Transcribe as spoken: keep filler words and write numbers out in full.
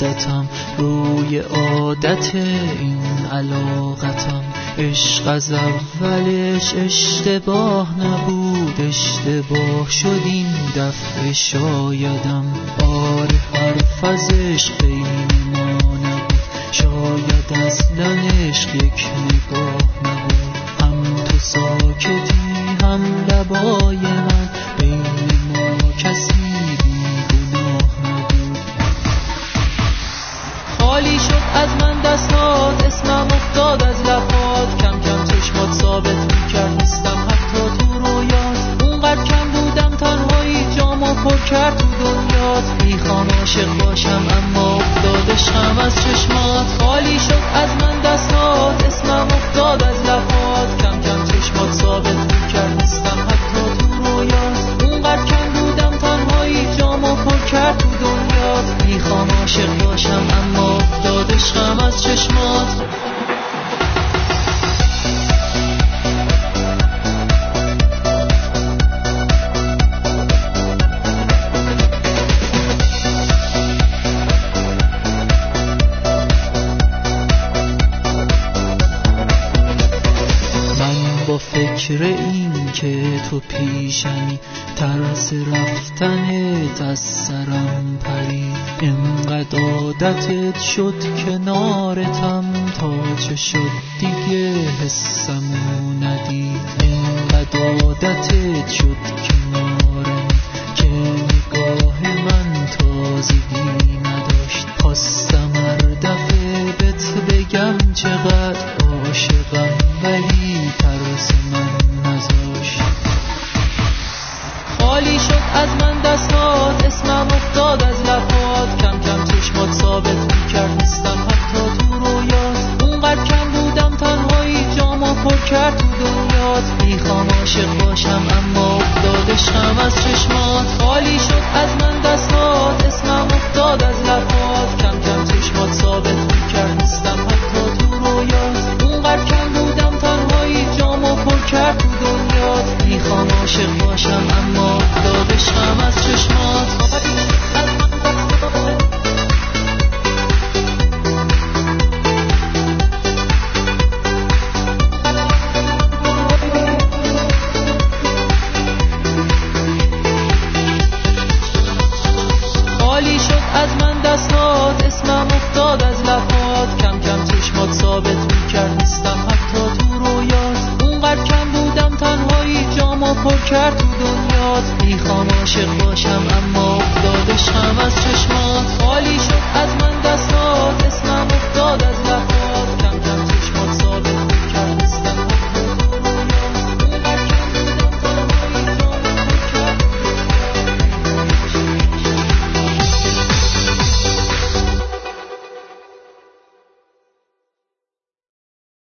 عادتم، روی عادت این علاقتم. عشق از اولش اشتباه نبود، اشتباه شد این دفعه شایدم. آره حرف از عشق بین ما نبود، شاید اصلا عشق یک نگاه نبود. هم تو ساکتی هم لبای من، بین ما کسی بیگناه نبود. خالی شد از من دستات، اسمم افتاد از لبات، کم کم چشمات ثابت میکرد نیستم حتی تو رویات. اونقدر کم بودم تنهایی جامو پر کرد تو دنیات. میخوام عاشق باشم اما افتاد عشقم از چشمات. خالی شد از من دستات، اسمم افتاد از لبات، کم کم چشمات ثابت میکرد نیستم حتی تو رویات. اونقدر کم بودم تنهایی جامو پر کرد تو دنیات. میخوام عاشق باشم اما افتاد عشقم از چشمات. با فکر این که تو پیشمی، ترس رفتنت از سرم پرید. انقدر عادتت شد کنارتم، تا چه شد دیگه حسمو ندید. انقدر عادتت شد کنارم که نگاه من تازگی نداشت. خواستم هر دفعه بهت بگم چقدر عاشقم، ولی ترس من نذاشت. خالی شد از من دستات، اسمم افتاد از لبات، کم کم چشمات ثابت میکرد نیستم حتی تو رویات. اونقدر کم بودم تنهایی جامو پر کرد تو دنیات. میخوام عاشق باشم اما افتاد عشقم از چشمات. خالی شد از من دستات، اسمم افتاد از لبات، کم کم چشمات ثابت میکرد نیستم حتی تو رویات. اونقدر کم بودم تنهایی جامو پر کرد تو دنیات. میخوام عاشق باشم اما افتاد عشقم از چشمات. خالی شد از من دستات، اسمم افتاد از لبات، کم کم چشمات ثابت میکرد نیستم حتی تو رویات. اونقدر کم بودم تنهایی جامو پر کرد تو دنیات. میخوام عاشق